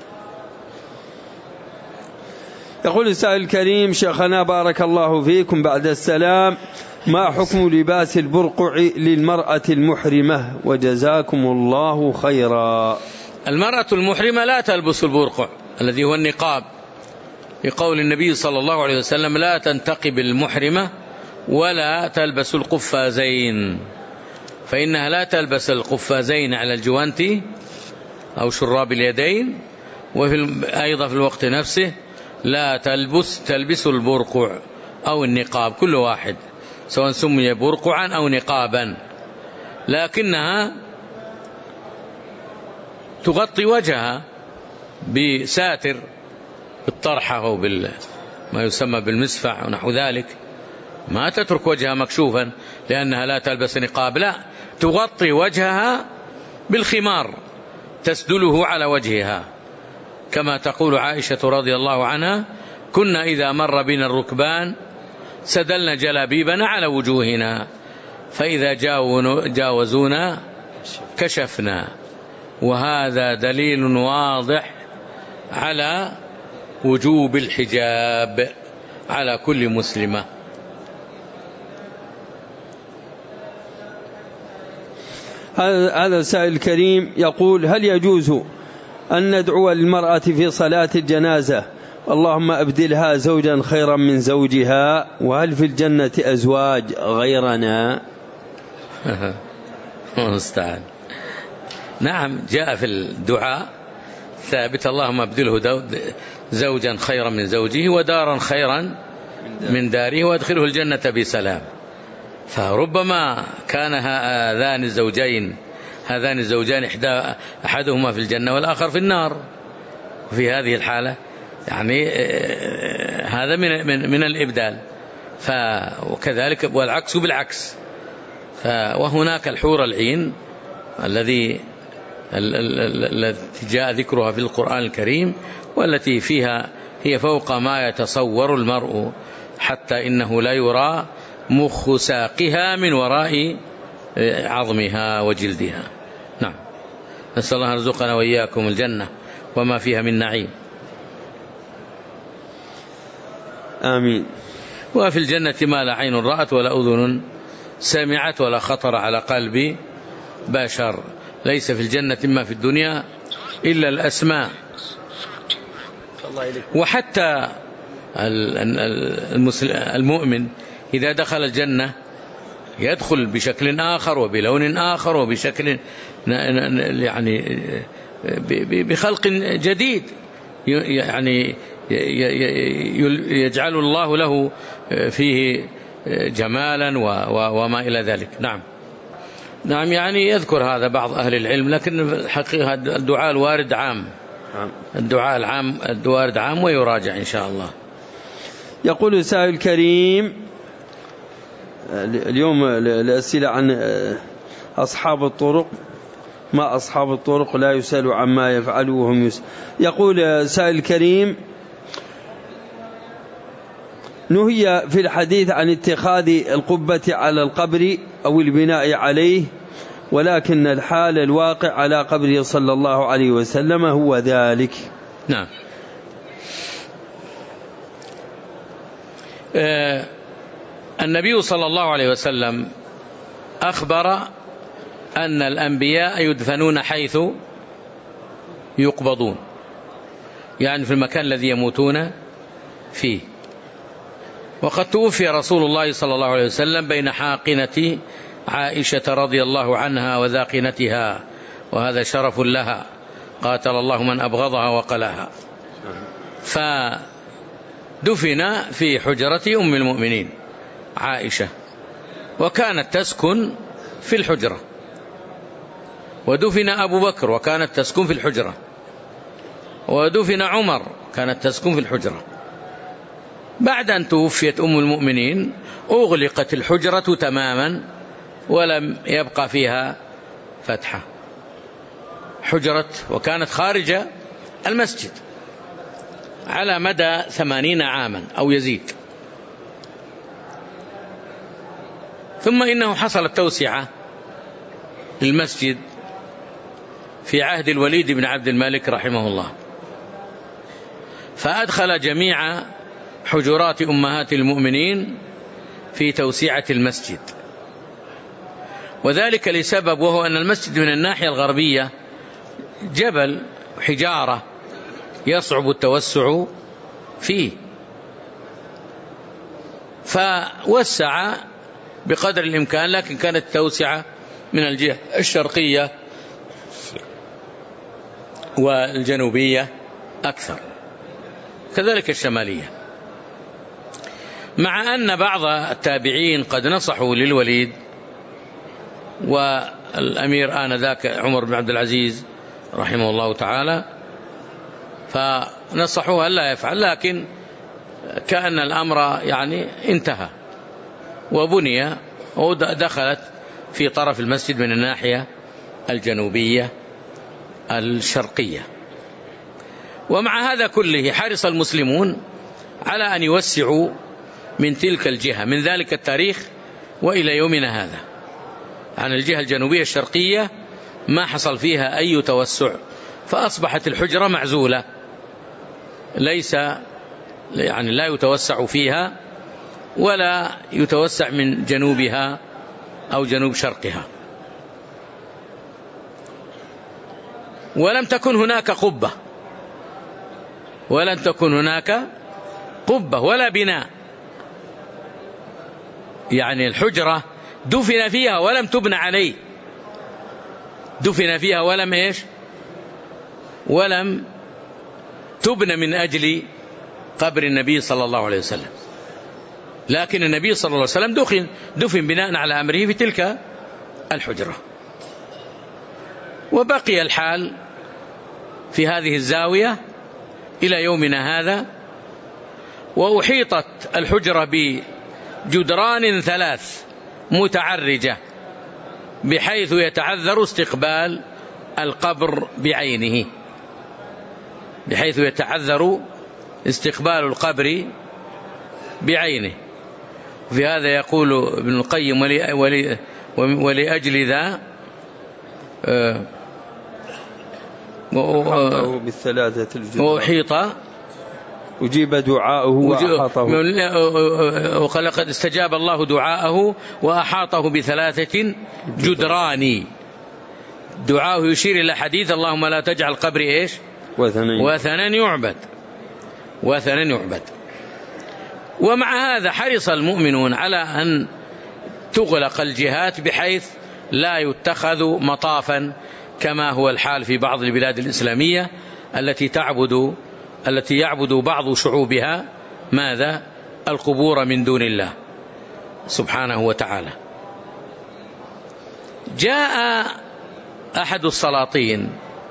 يقول السائل الكريم: شيخنا بارك الله فيكم بعد السلام، ما حكم لباس البرقع للمرأة المحرمة؟ وجزاكم الله خيرا. المرأة المحرمة لا تلبس البرقع الذي هو النقاب، لقول النبي صلى الله عليه وسلم: لا تنتقب المحرمة ولا تلبس القفازين، فإنها لا تلبس القفازين على الجوانتي أو شراب اليدين، وفي أيضا في الوقت نفسه لا تلبس تلبس البرقع أو النقاب، كل واحد سواء سمي برقعا أو نقابا، لكنها تغطي وجهها بساتر بالطرحة أو بما يسمى بالمسفع ونحو ذلك، ما تترك وجهها مكشوفا لأنها لا تلبس نقاب، لا، تغطي وجهها بالخمار تسدله على وجهها، كما تقول عائشة رضي الله عنها: كنا إذا مر بنا الركبان سدلنا جلابيبنا على وجوهنا، فإذا جاوزونا كشفنا. وهذا دليل واضح على وجوب الحجاب على كل مسلمة. هذا سائل كريم يقول: هل يجوز أن ندعو للمرأة في صلاة الجنازة: اللهم أبدلها زوجا خيرا من زوجها، وهل في الجنة أزواج غيرنا؟ مستعان. نعم، جاء في الدعاء ثابت: اللهم أبدله زوجا خيرا من زوجه ودارا خيرا من داره وادخله الجنة بسلام. فربما كان هذان الزوجين هذان الزوجان أحدهما في الجنة والآخر في النار، وفي هذه الحالة يعني هذا من من من الإبدال، وكذلك والعكس بالعكس. وهناك الحور العين الذي التي جاء ذكرها في القرآن الكريم، والتي فيها هي فوق ما يتصور المرء، حتى إنه لا يرى مخ ساقها من وراء عظمها وجلدها. نعم، نسأل الله يرزقنا وإياكم الجنة وما فيها من نعيم. آمين. وفي الجنة ما لا عين رأت ولا أذن سمعت ولا خطر على قلب بشر. ليس في الجنة ما في الدنيا إلا الأسماء. وحتى المؤمن إذا دخل الجنة يدخل بشكل آخر وبلون آخر وبشكل يعني بخلق جديد، يعني يجعل الله له فيه جمالا وما إلى ذلك. نعم نعم يعني يذكر هذا بعض أهل العلم، لكن الحقيقة الدعاء الوارد عام، الدعاء العام الوارد عام ويراجع إن شاء الله. يقول سائل كريم: اليوم الأسئلة عن أصحاب الطرق، ما أصحاب الطرق لا يسأل عما يفعلوا وهم يسأل. يقول سائل كريم: نهي في الحديث عن اتخاذ القبة على القبر أو البناء عليه، ولكن الحال الواقع على قبره صلى الله عليه وسلم هو ذلك. نعم. آه النبي صلى الله عليه وسلم أخبر أن الأنبياء يدفنون حيث يقبضون، يعني في المكان الذي يموتون فيه. وقد توفي رسول الله صلى الله عليه وسلم بين حاقنة عائشة رضي الله عنها وذاقنتها، وهذا شرف لها، قاتل الله من أبغضها وقلها. فدفن في حجرة أم المؤمنين عائشة، وكانت تسكن في الحجرة، ودفن أبو بكر وكانت تسكن في الحجرة، ودفن عمر كانت تسكن في الحجرة. بعد أن توفيت أم المؤمنين أغلقت الحجرة تماما ولم يبقى فيها فتحة، حجرة، وكانت خارج المسجد على مدى ثمانين عاما أو يزيد. ثم إنه حصلت توسعة للمسجد في عهد الوليد بن عبد الملك رحمه الله، فأدخل جميع حجرات أمهات المؤمنين في توسعة المسجد، وذلك لسبب، وهو أن المسجد من الناحية الغربية جبل حجارة يصعب التوسع فيه، فوسع بقدر الإمكان، لكن كانت التوسعة من الجهة الشرقية والجنوبية أكثر، كذلك الشمالية. مع أن بعض التابعين قد نصحوا للوليد، والأمير آنذاك عمر بن عبد العزيز رحمه الله تعالى، فنصحوه ألا يفعل، لكن كأن الأمر يعني انتهى وبني ودخلت في طرف المسجد من الناحية الجنوبية الشرقية. ومع هذا كله حرص المسلمون على أن يوسعوا من تلك الجهة من ذلك التاريخ وإلى يومنا هذا. عن الجهة الجنوبية الشرقية ما حصل فيها أي توسع، فأصبحت الحجرة معزولة، ليس يعني لا يتوسع فيها ولا يتوسع من جنوبها أو جنوب شرقها. ولم تكن هناك قبة، ولن تكن هناك قبة ولا بناء، يعني الحجرة دفن فيها ولم تبنى عليه، دفن فيها ولم إيش ولم تبنى من أجل قبر النبي صلى الله عليه وسلم، لكن النبي صلى الله عليه وسلم دفن, دفن بناء على أمره في تلك الحجرة. وبقي الحال في هذه الزاوية إلى يومنا هذا، وأحيطت الحجرة بجدران ثلاث متعرجة بحيث يتعذر استقبال القبر بعينه، بحيث يتعذر استقبال القبر بعينه. وفي هذا يقول ابن القيم ولي ولي ولأجل ذا بالثلاثة الجدران وأحيط أجيب دعاءه وأحاطه، وقال قد استجاب الله دعاءه وأحاطه بثلاثة جدران. دعاءه يشير إلى حديث اللهم لا تجعل قبري إيش وثنا يعبد، وثنا يعبد. ومع هذا حرص المؤمنون على أن تغلق الجهات بحيث لا يتخذ مطافا كما هو الحال في بعض البلاد الإسلامية التي تعبد التي يعبد بعض شعوبها ماذا؟ القبور من دون الله سبحانه وتعالى. جاء أحد السلاطين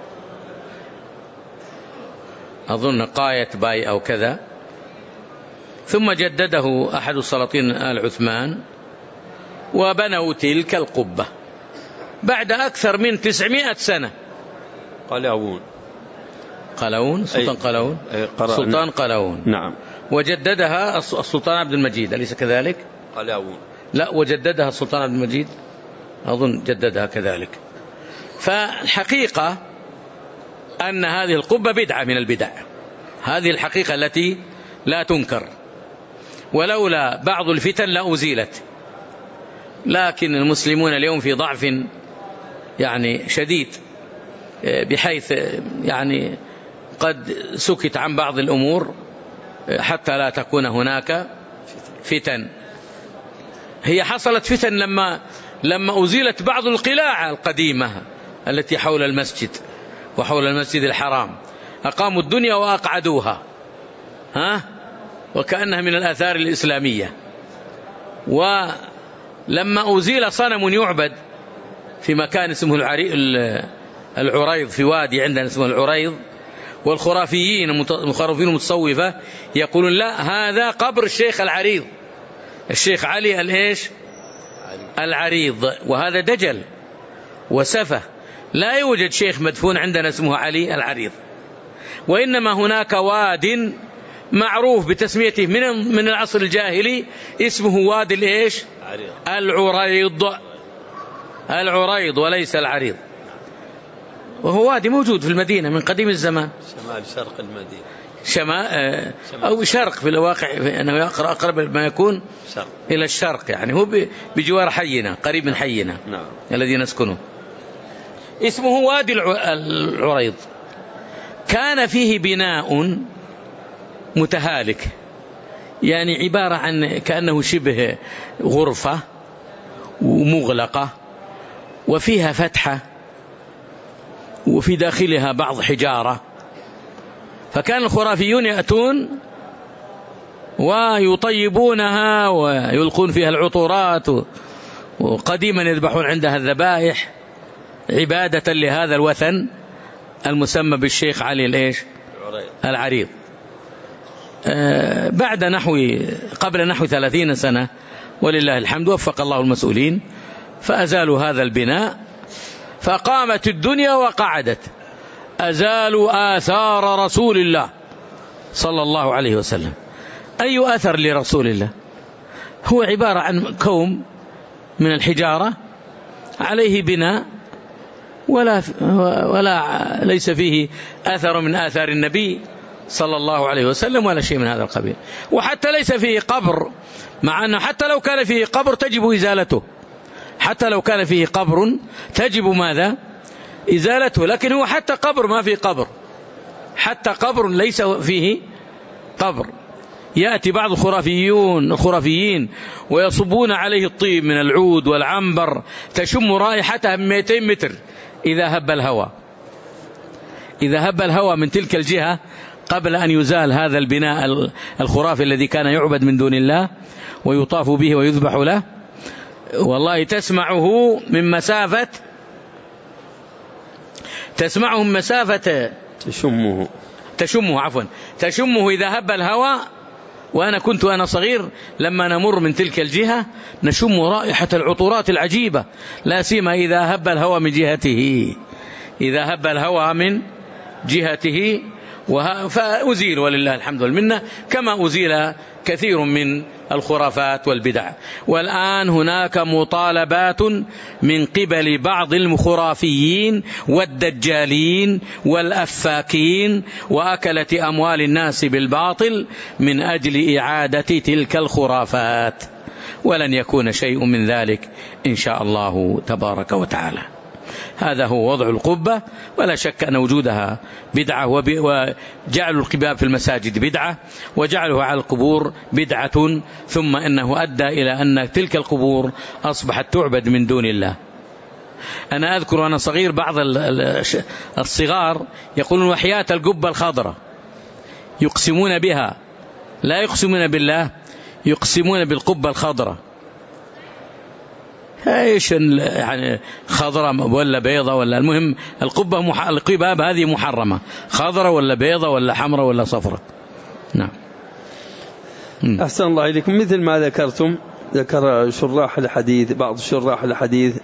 أظن قاية باي أو كذا، ثم جدده أحد السلاطين آل عثمان وبنوا تلك القبة بعد أكثر من تسعمائة سنة. قلاوون قلاوون سلطان قلاوون سلطان قلاوون نعم. وجددها السلطان عبد المجيد، أليس كذلك؟ قلاوون لا، وجددها السلطان عبد المجيد أظن جددها كذلك. فالحقيقة أن هذه القبة بدعة من البدع، هذه الحقيقة التي لا تنكر، ولولا بعض الفتن لأزيلت. لكن المسلمون اليوم في ضعف يعني شديد، بحيث يعني قد سكت عن بعض الأمور حتى لا تكون هناك فتن. هي حصلت فتن لما لما أزيلت بعض القلاع القديمة التي حول المسجد وحول المسجد الحرام، أقاموا الدنيا وأقعدوها، ها وكأنها من الآثار الإسلامية. ولما أزيل صنم يعبد في مكان اسمه العريض، في وادي عندنا اسمه العريض، والخرافيين المخرفين المتصوفة يقولون لا، هذا قبر الشيخ العريض، الشيخ علي الإيش العريض، وهذا دجل وسفه. لا يوجد شيخ مدفون عندنا اسمه علي العريض، وإنما هناك واد معروف بتسميته من من العصر الجاهلي اسمه وادي الإيش العريض، العريض وليس العريض، وهو وادي موجود في المدينة من قديم الزمان، شمال شرق المدينة، شمال أو شرق في الواقع، أنه أقرب ما يكون شرق. إلى الشرق، يعني هو بجوار حينا، قريب من حينا نعم. الذي نسكنه. اسمه وادي العريض. كان فيه بناء متهالك، يعني عبارة عن كأنه شبه غرفة ومغلقة وفيها فتحة وفي داخلها بعض حجارة. فكان الخرافيون يأتون ويطيبونها ويلقون فيها العطورات، وقديما يذبحون عندها الذبائح عبادة لهذا الوثن المسمى بالشيخ علي الإيش العريض. بعد نحو قبل نحو ثلاثين سنة ولله الحمد وفق الله المسؤولين فأزالوا هذا البناء، فقامت الدنيا وقعدت. أزالوا آثار رسول الله صلى الله عليه وسلم. أي أثر لرسول الله؟ هو عبارة عن كوم من الحجارة عليه بناء ولا ولا ليس فيه أثر من آثار النبي صلى الله عليه وسلم ولا شيء من هذا القبيل. وحتى ليس فيه قبر، مع أنه حتى لو كان فيه قبر تجب إزالته، حتى لو كان فيه قبر تجب ماذا؟ إزالته. لكن هو حتى قبر ما فيه قبر، حتى قبر ليس فيه قبر. يأتي بعض الخرافيون الخرافيين ويصبون عليه الطيب من العود والعنبر تشم رائحتها من مئتين متر إذا هب الهوى. إذا هب الهوى من تلك الجهة قبل أن يزال هذا البناء الخرافي الذي كان يعبد من دون الله ويطاف به ويذبح له، والله تسمعه من مسافة تسمعه من مسافة تشمه تشمه عفوا تشمه إذا هب الهوى. وأنا كنت وأنا صغير لما نمر من تلك الجهة نشم رائحة العطورات العجيبة، لا سيما إذا هب الهوى من جهته إذا هب الهوى من جهته فأزيل ولله الحمد والمنة، كما أزيل كثير من الخرافات والبدع. والآن هناك مطالبات من قبل بعض الخرافيين والدجالين والأفاكين وأكلة أموال الناس بالباطل من أجل إعادة تلك الخرافات، ولن يكون شيء من ذلك إن شاء الله تبارك وتعالى. هذا هو وضع القبة، ولا شك أن وجودها بدعة، وجعل القباب في المساجد بدعة، وجعله على القبور بدعة، ثم أنه أدى إلى أن تلك القبور أصبحت تعبد من دون الله. أنا أذكر وأنا صغير بعض الصغار يقولون وحياة القبة الخضراء، يقسمون بها، لا يقسمون بالله، يقسمون بالقبة الخضراء. ايش يعني خضراء ولا بيضة ولا، المهم القبة مح... القباب هذه محرمة، خضراء ولا بيضة ولا حمراء ولا صفراء. نعم. أحسن الله إليكم. مثل ما ذكرتم، ذكر شراح الحديث بعض شراح الحديث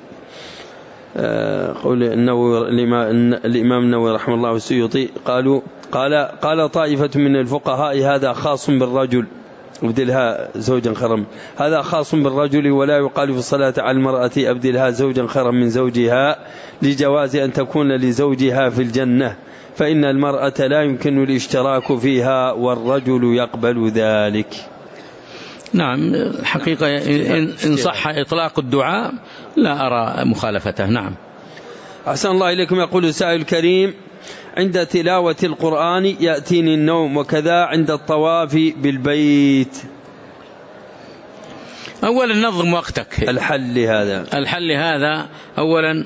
قول النووي الإمام النووي رحمه الله والسيوطي قالوا قال قال طائفة من الفقهاء هذا خاص بالرجل أبدلها زوجا خرم، هذا خاص بالرجل ولا يقال في الصلاة على المرأة أبدلها زوجا خرم من زوجها، لجواز أن تكون لزوجها في الجنة، فإن المرأة لا يمكن الاشتراك فيها والرجل يقبل ذلك. نعم، حقيقة إن صح إطلاق الدعاء لا أرى مخالفته. نعم. أحسن الله إليكم. يقول السائل الكريم: عند تلاوة القرآن يأتيني النوم، وكذا عند الطواف بالبيت. أولا نظم وقتك. الحل هذا الحل هذا أولا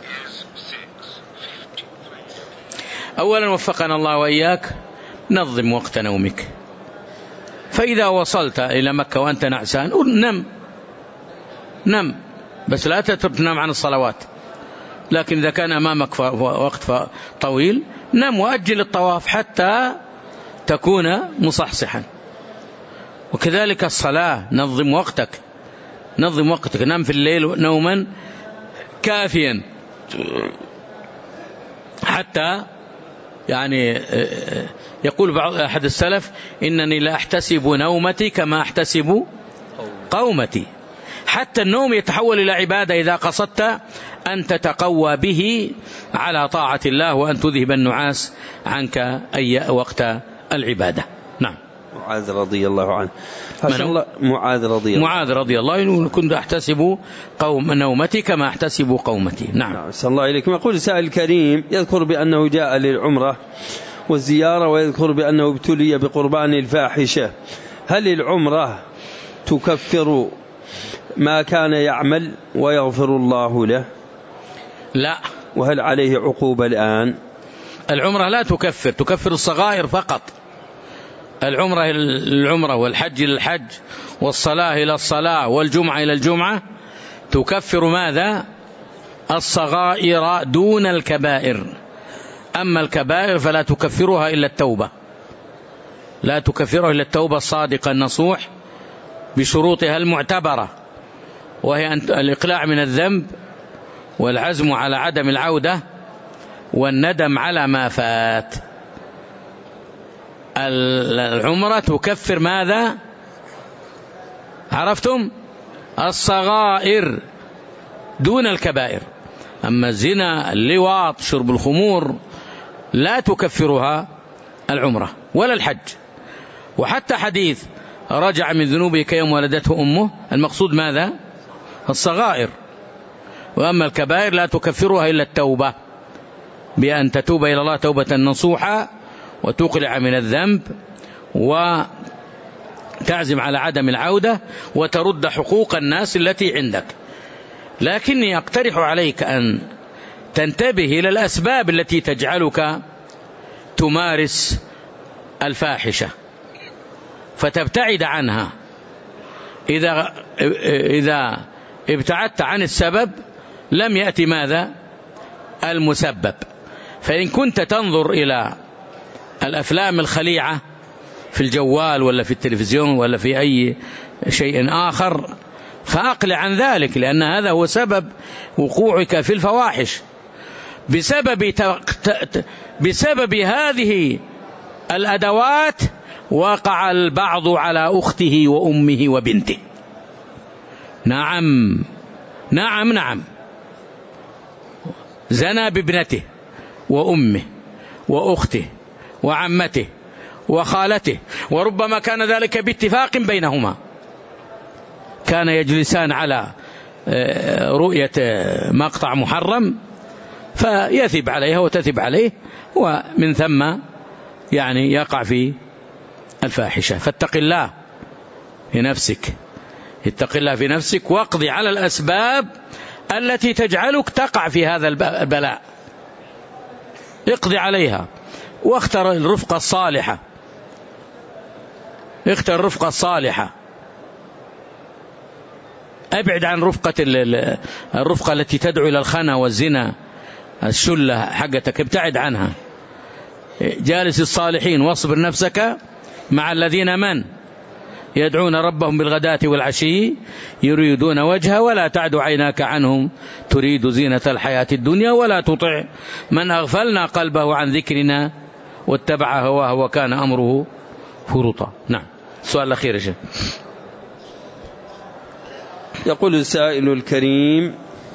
أولا وفقنا الله وإياك، نظم وقت نومك. فإذا وصلت إلى مكة وأنت نعسان نم نم بس لا تنام عن الصلوات، لكن إذا كان أمامك وقت طويل نم وأجل الطواف حتى تكون مصحصحا. وكذلك الصلاة، نظم وقتك نظم وقتك نم في الليل نوما كافيا حتى يعني يقول بعض أحد السلف: إنني لا أحتسب نومتي كما أحتسب قومتي. حتى النوم يتحول إلى عبادة إذا قصدت أن تتقوى به على طاعة الله وأن تذهب النعاس عنك أي وقت العبادة. نعم. معاذ رضي الله عنه. الله معاذ رضي الله معاذ رضي الله عنه كنت أحتسب قوم نومتي كما أحتسب قومتي. نعم. صلى الله عليكم. يقول سائل الكريم يذكر بأنه جاء للعمرة والزيارة ويذكر بأنه ابتلي بقربان الفاحشة، هل العمرة تكفر ما كان يعمل ويغفر الله له؟ لا. وهل عليه عقوبة الآن؟ العمرة لا تكفر، تكفر الصغائر فقط. العمرة العمرة والحج إلى الحج والصلاة إلى الصلاة والجمعة إلى الجمعة تكفر ماذا؟ الصغائر دون الكبائر. أما الكبائر فلا تكفرها إلا التوبة، لا تكفرها إلا التوبة الصادقة النصوح بشروطها المعتبرة، وهي الإقلاع من الذنب والعزم على عدم العودة والندم على ما فات. العمرة تكفر ماذا؟ عرفتم؟ الصغائر دون الكبائر. أما الزنا، اللواط، شرب الخمور لا تكفرها العمرة ولا الحج. وحتى حديث رجع من ذنوبه كيوم ولدته أمه، المقصود ماذا؟ الصغائر. وأما الكبائر لا تكفرها إلا التوبة، بأن تتوب إلى الله توبة نصوحة وتقلع من الذنب وتعزم على عدم العودة وترد حقوق الناس التي عندك. لكني أقترح عليك أن تنتبه إلى الأسباب التي تجعلك تمارس الفاحشة فتبتعد عنها. إذا إذا ابتعدت عن السبب لم يأتي ماذا؟ المسبب. فإن كنت تنظر إلى الأفلام الخليعة في الجوال ولا في التلفزيون ولا في أي شيء آخر فأقلع عن ذلك، لأن هذا هو سبب وقوعك في الفواحش. بسبب بسبب هذه الأدوات وقع البعض على أخته وأمه وبنته. نعم نعم نعم، زنى بابنته وأمه وأخته وعمته وخالته، وربما كان ذلك باتفاق بينهما، كان يجلسان على رؤية مقطع محرم فيثب عليها وتثب عليه، ومن ثم يعني يقع في الفاحشة. فاتق الله في نفسك، اتق الله في نفسك واقضي على الأسباب التي تجعلك تقع في هذا البلاء، اقضي عليها واختر الرفقة الصالحة، اختر الرفقة الصالحة، ابعد عن رفقة الرفقة التي تدعو إلى الخنا والزنا، الشلة حقتك ابتعد عنها. جالس الصالحين واصبر نفسك مع الذين من يدعون ربهم بالغداة والعشي يريدون وجهه ولا تعد عيناك عنهم تريد زينة الحياة الدنيا ولا تطع من أغفلنا قلبه عن ذكرنا واتبع هواه وكان أمره فرطا. نعم. السؤال الأخير يا شيخ. يقول السائل الكريم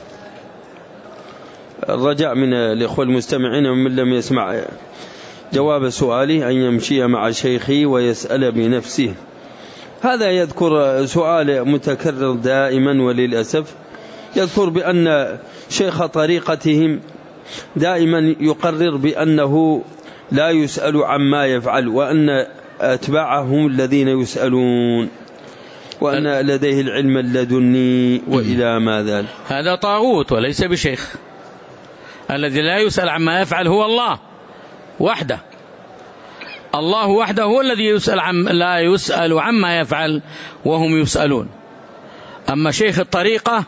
الرجاء من الإخوة المستمعين ومن لم يسمع جواب سؤالي أن يمشي مع شيخي ويسأل بنفسه. هذا يذكر سؤال متكرر دائما وللأسف، يذكر بأن شيخ طريقتهم دائما يقرر بأنه لا يسأل عما يفعل، وأن أتباعهم الذين يسألون، وأن لديه العلم اللدني وإلى ما ذلك. هذا طاغوت وليس بشيخ. الذي لا يسأل عما يفعل هو الله وحده. الله وحده هو الذي يسأل عم لا يسأل عما يفعل وهم يسألون. أما شيخ الطريقة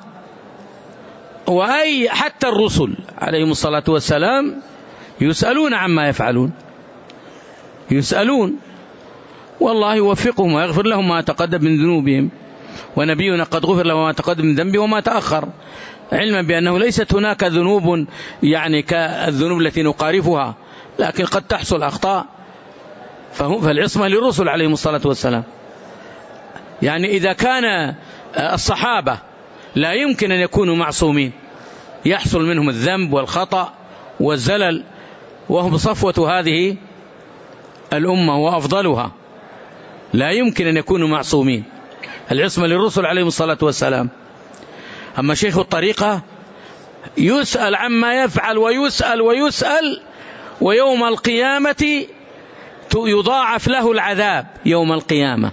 وأي حتى الرسل عليهم الصلاة والسلام يسألون عما يفعلون، يسألون، والله يوفقهم ويغفر لهم ما تقدم من ذنوبهم، ونبينا قد غفر له ما تقدم من ذنبه وما تأخر، علما بأنه ليست هناك ذنوب يعني كالذنوب التي نقارفها، لكن قد تحصل أخطاء، فالعصمة للرسل عليهم الصلاة والسلام. يعني إذا كان الصحابة لا يمكن أن يكونوا معصومين، يحصل منهم الذنب والخطأ والزلل، وهم صفوة هذه الأمة وأفضلها، لا يمكن أن يكونوا معصومين، العصمة للرسل عليهم الصلاة والسلام. أما شيخ الطريقة يسأل عما يفعل ويسأل ويسأل، ويوم القيامة يضاعف له العذاب يوم القيامة.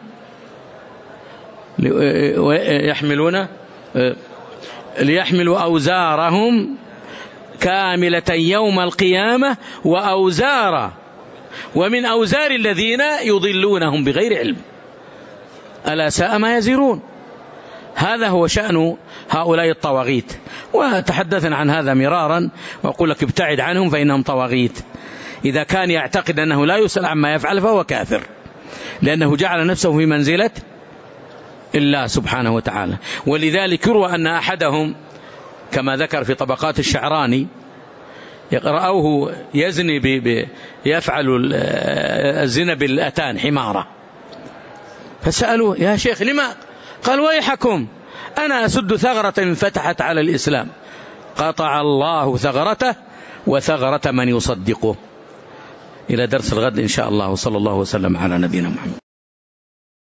يحملون ليحملوا أوزارهم كاملة يوم القيامة وأوزارا ومن أوزار الذين يضلونهم بغير علم ألا ساء ما يزرون. هذا هو شأن هؤلاء الطواغيت، وتحدثنا عن هذا مرارا، وأقول لك ابتعد عنهم فإنهم طواغيت. إذا كان يعتقد أنه لا يسأل عما يفعل فهو كافر، لأنه جعل نفسه في منزلة الله سبحانه وتعالى. ولذلك يروى أن أحدهم كما ذكر في طبقات الشعراني رأوه يزني ب... يفعل الزنا بالأتان حمارة، فسألوه يا شيخ لما؟ قال ويحكم أنا أسد ثغرة فتحت على الإسلام، قطع الله ثغرته وثغرة من يصدقه. إلى درس الغد إن شاء الله، وصلى الله وسلم على نبينا محمد.